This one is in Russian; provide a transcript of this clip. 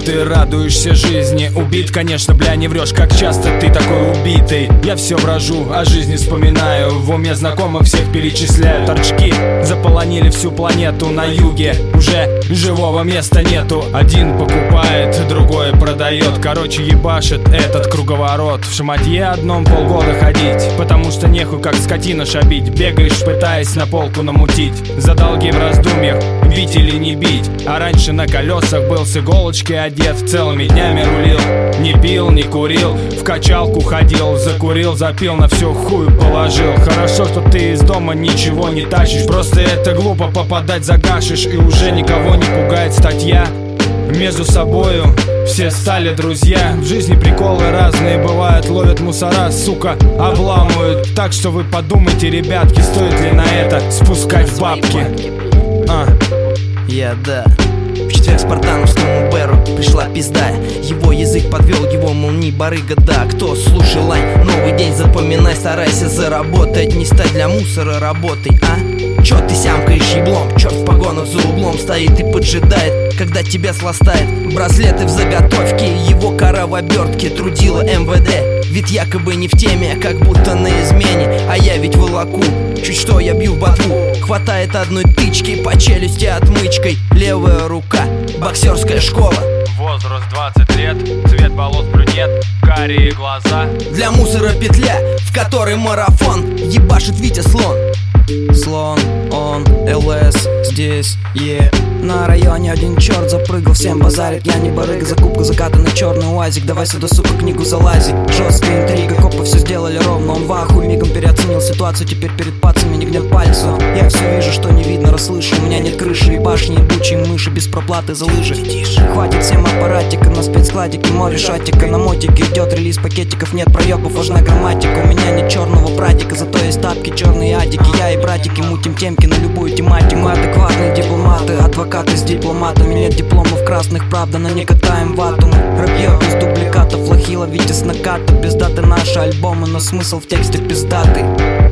ты радуешься жизни. Убит, конечно, бля, не врешь, как часто ты такой убитый. Я все брожу, о жизни вспоминаю, в уме знакомых всех перечисляю. Торчки заполонили всю планету, на юге уже живого места нету. Один покупает, другой продает. Короче, ебашит этот круговорот. В шматье одном полгода ходить, потому что нехуй как скотина шабить. Бегаешь, пытаясь на полку намутить. За долги в раздумьях, бить или не бить. А раньше на колесах был с иголочки одет, целыми днями рулил. Не пил, не курил, в качалку ходил. Закурил, запил, на всю хую положил. Хорошо, что ты из дома ничего не тащишь. Просто это глупо попадать за гашиш. И уже никого не пугает статья. Между собою все стали друзья. В жизни приколы разные бывают. Ловят мусора, сука, обламывают. Так что вы подумайте, ребятки, стоит ли на это спускать бабки. Да. В четверг спартановскому Беру пришла пизда. Его язык подвел его, мол, не барыга, да. Кто слушай лань, новый день запоминай. Старайся заработать, не стать для мусора работой, а? Чё ты сямкаешь еблом? Чёрт в погонах за углом стоит и поджидает, когда тебя сластает. Браслеты в заготовке, его кора в обертке. Трудила МВД, ведь якобы не в теме, как будто на измене. А я ведь волоку, чуть что я бью в ботву. Хватает одной тычки, по челюсти отмычкой. Левая рука, боксерская школа. Возраст 20 лет, цвет волос брюнет, карие глаза. Для мусора петля, в которой марафон. Ебашит Витя Слон. Слон, он, ЛС, здесь, На районе один черт запрыгал, всем базарит. Я не барыга, закупка закатанный черный уазик. Давай сюда, сука, книгу залази. Жесткая интрига, копы все сделали ровно. Он в ахуе, мигом переоценил ситуацию. Теперь перед пацами не гнет пальцем. Я все вижу, что не видно, расслышу. У меня нет крыши и башни, ебучие мыши без проплаты за лыжи. Хватит всем аппаратика, на спецскладике море шатика. На мотике идет релиз пакетиков, нет проебов, важна грамматика. У меня нет черного прадика, зато есть тапки, черные адики. Я и братики мутим темки на любую тематику. Мы адекватные дипломаты, адвокаты с дипломатами. Нет дипломов красных, правда, но не катаем вату. Мы рэп без дубликатов, лохила, Витя с наката. Без даты наши альбомы, но смысл в тексте пиздатый.